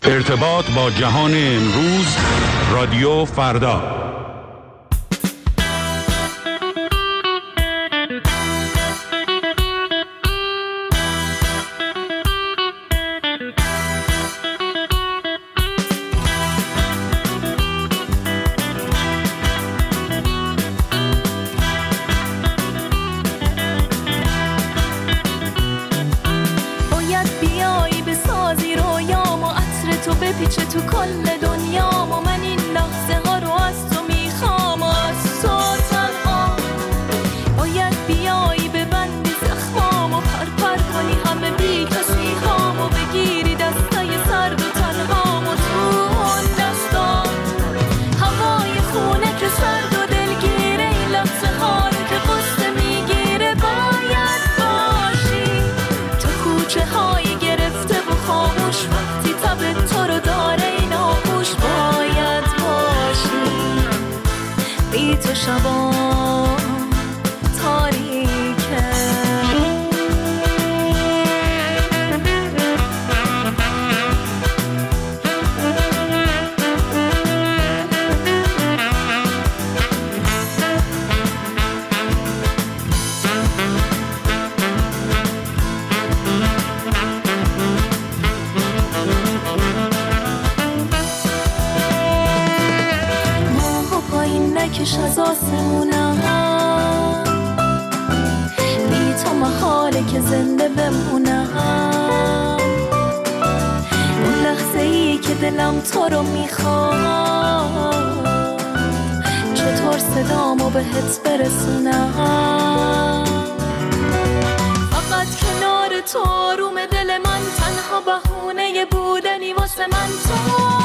ارتباط با جهان امروز، رادیو فردا. بپیچه تو کل دنیا و من این لحظه ها رو از تو میخوام و از تو تنها باید بیایی ببندی زخمام و پر کنی همه بی کسی هام و بگیری دستای سرد و تنهام و تو اون دستا هوای خونه که سرد و دلگیره این لحظه ها رو که قصه میگیره باید باشی تو کوچه های گرفته و خاموش وقتی تب تو رو داره این آغوش باید باشی بی تو شبا تاریکه نکش از آسمونم بی تو محاله که زنده بمونم اون لحظه ای که دلم تو رو میخواد چطور صدامو بهت برسونم فقط کنار تو آروم دل من تنها بهونه بودنی واسه من تو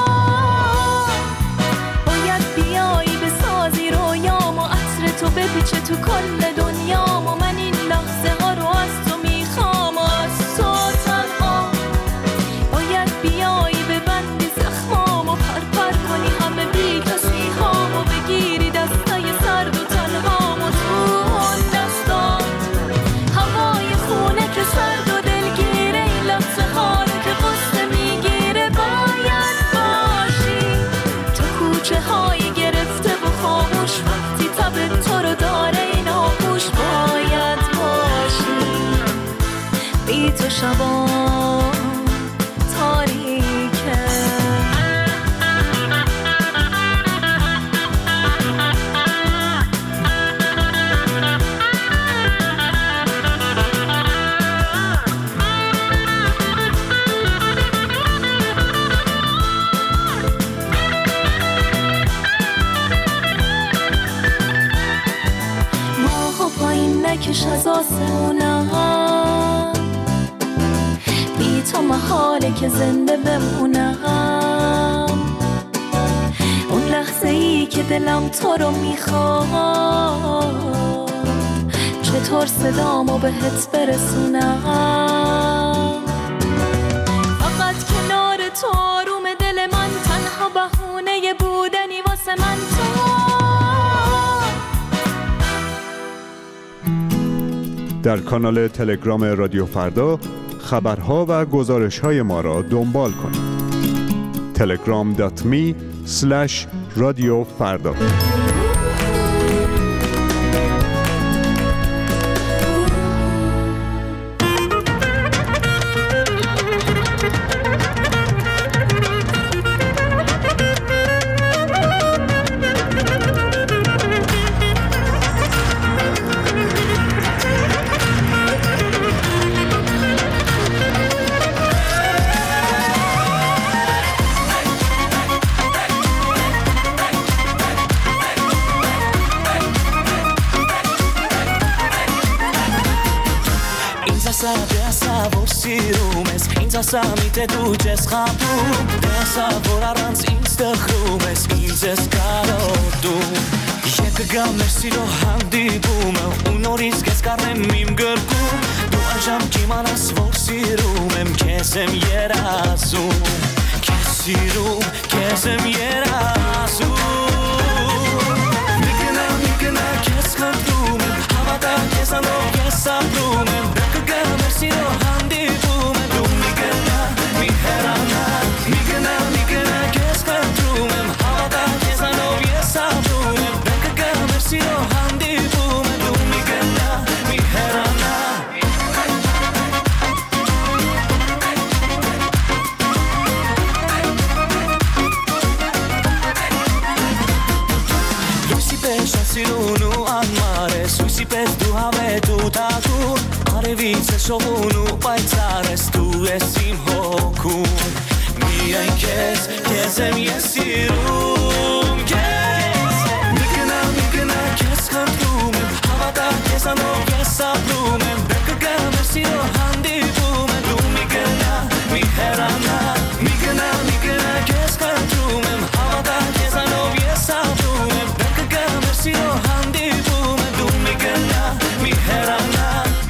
باید بیایی بسازی رویام و عطر تو بپیچه تو کل دنیام و من این لحظه ها رو از تو میخوام و از تو تنها باید بیایی ببندی زخمام و پر کنی همه بی کسی هام و بگیری دستای سرد و تنهام و تو اون دستات هوای خونه که سرد و دلگیره این لحظه ها رو که قصه میگیره باید باشی تو کوچه های گرفته و خاموش وقتی تب تو رو داره این آغوش باید باشی بی تو شبا تاریکه نکش از آسمونم بی تو محاله که زنده بمونم اون لحظه ای که دلم تو رو میخواد چطور صدامو بهت برسونم فقط کنار تو آروم دل من تنها بهونه بودنی واسه من تو در کانال تلگرام رادیو فردا خبرها و گزارش‌های ما را دنبال کنید. telegram.me/رادیوفردا Samite tu jeschapu Desa vorarans instachrumes Inzes karotu Jekgam nesilo handi bume Unoris geskarnem mim gerku Du ajam kimanas vorsirumem Kesem yerasu Kesirum kesem yerasu Mikna keskardumem Havada kesano kesabumem Jekgam nesilo handi bume Migana, Šovunu paj cares tu esim hokun Miren kezem yesirum Kes Migna kes kandumem Havada kezano kesablumem Bekka mersiro handi bumem Du migna miherana Migna kes kandumem Havada kezano kesablumem Bekka mersiro handi bumem Du migna miherana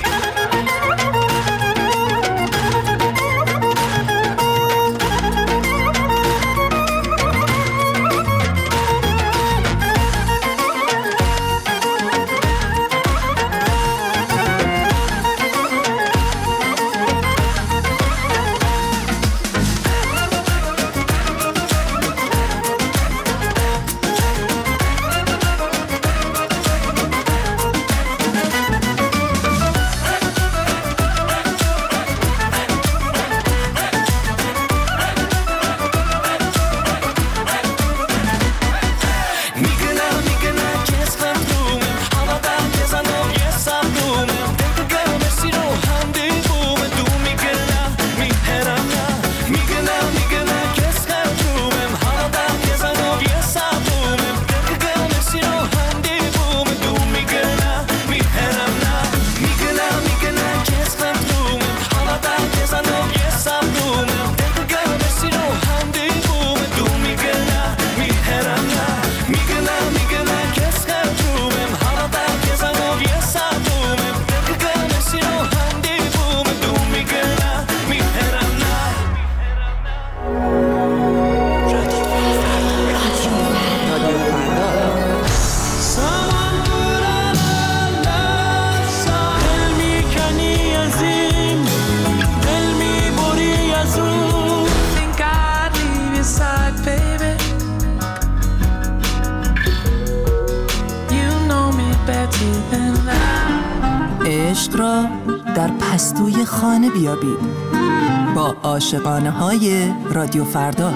عشق را در پستوی خانه بیابید با عاشقانه های رادیو فردا.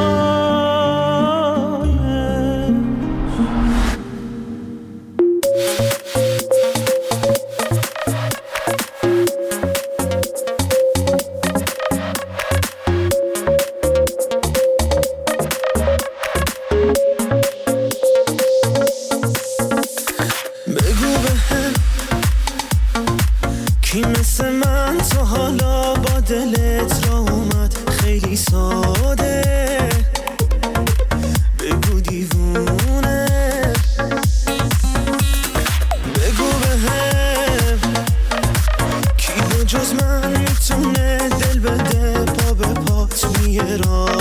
کی مثل من تو حالا با دلت را اومد خیلی ساده بگو دیوونه بگو بهم کی به جز من میتونه دل بده پا به پات میرا